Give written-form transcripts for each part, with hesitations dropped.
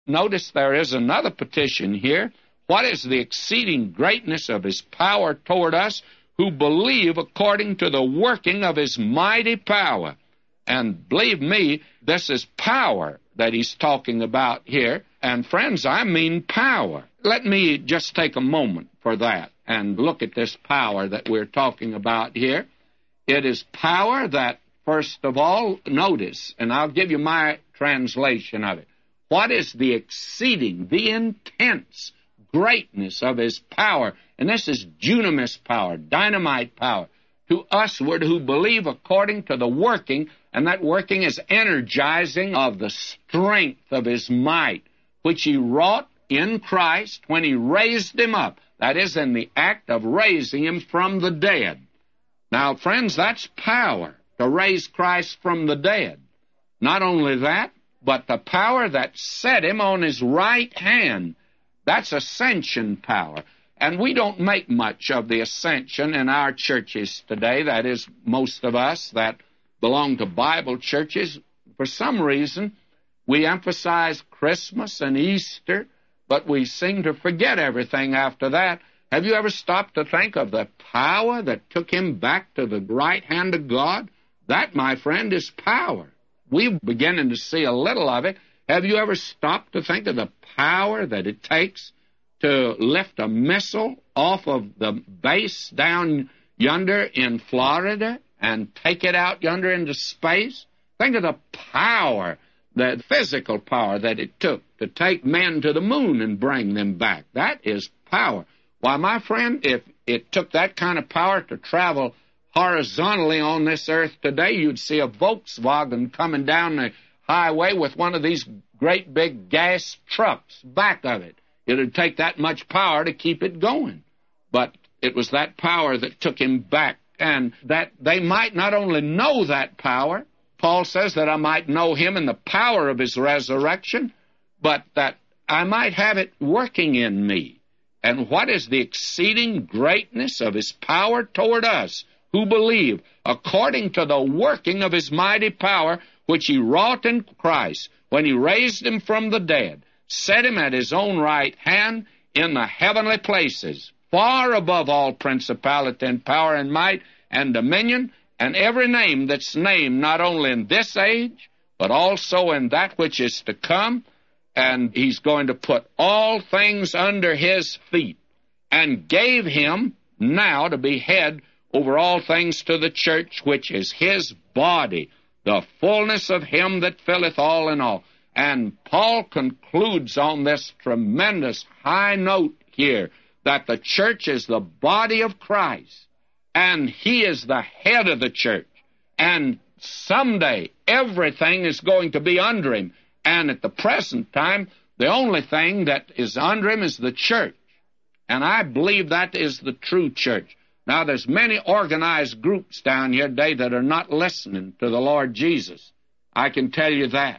notice there is another petition here. What is the exceeding greatness of his power toward us who believe according to the working of his mighty power? And believe me, this is power that he's talking about here. And friends, I mean power. Let me just take a moment for that and look at this power that we're talking about here. It is power that, first of all, notice, and I'll give you my translation of it. What is the exceeding, the intense greatness of his power? And this is dunamis power, dynamite power, to usward who believe according to the working, and that working is energizing of the strength of his might, which he wrought in Christ when he raised him up. That is, in the act of raising him from the dead. Now, friends, that's power, to raise Christ from the dead. Not only that, but the power that set him on his right hand. That's ascension power. And we don't make much of the ascension in our churches today. That is, most of us that belong to Bible churches. For some reason, we emphasize Christmas and Easter, but we seem to forget everything after that. Have you ever stopped to think of the power that took him back to the right hand of God? That, my friend, is power. We're beginning to see a little of it. Have you ever stopped to think of the power that it takes to lift a missile off of the base down yonder in Florida and take it out yonder into space? Think of the power, the physical power that it took to take men to the moon and bring them back. That is power. Why, my friend, if it took that kind of power to travel horizontally on this earth today, you'd see a Volkswagen coming down the highway with one of these great big gas trucks back of it. It would take that much power to keep it going. But it was that power that took him back, and that they might not only know that power, Paul says that I might know him in the power of his resurrection, but that I might have it working in me. And what is the exceeding greatness of his power toward us who believe, according to the working of his mighty power, which he wrought in Christ, when he raised him from the dead, set him at his own right hand in the heavenly places, far above all principality and power and might and dominion, and every name that's named not only in this age, but also in that which is to come. And he's going to put all things under his feet, and gave him now to be head over all things to the church, which is his body, the fullness of him that filleth all in all. And Paul concludes on this tremendous high note here, that the church is the body of Christ, and he is the head of the church. And someday everything is going to be under him. And at the present time, the only thing that is under him is the church. And I believe that is the true church. Now, there's many organized groups down here today that are not listening to the Lord Jesus. I can tell you that.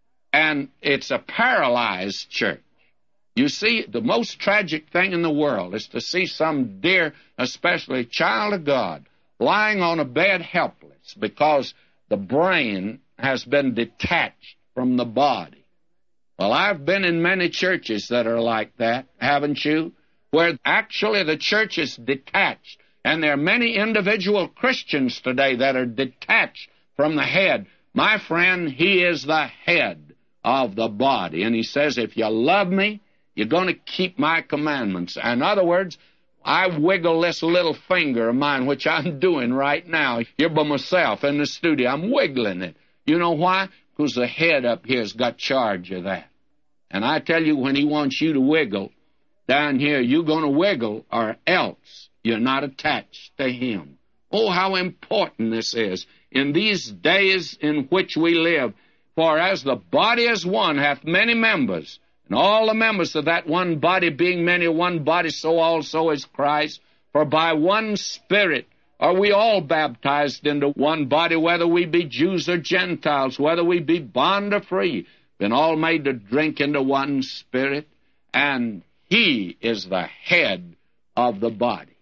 And it's a paralyzed church. You see, the most tragic thing in the world is to see some dear, especially child of God, lying on a bed helpless because the brain has been detached from the body. Well, I've been in many churches that are like that, haven't you? Where actually the church is detached. And there are many individual Christians today that are detached from the head. My friend, he is the head of the body. And he says, if you love me, you're going to keep my commandments. In other words, I wiggle this little finger of mine, which I'm doing right now here by myself in the studio. I'm wiggling it. You know why? Because the head up here has got charge of that. And I tell you, when he wants you to wiggle down here, you're going to wiggle, or else you're not attached to him. Oh, how important this is in these days in which we live. For as the body is one, hath many members, and all the members of that one body being many, one body, so also is Christ. For by one Spirit are we all baptized into one body, whether we be Jews or Gentiles, whether we be bond or free, been all made to drink into one Spirit, and he is the head of the body.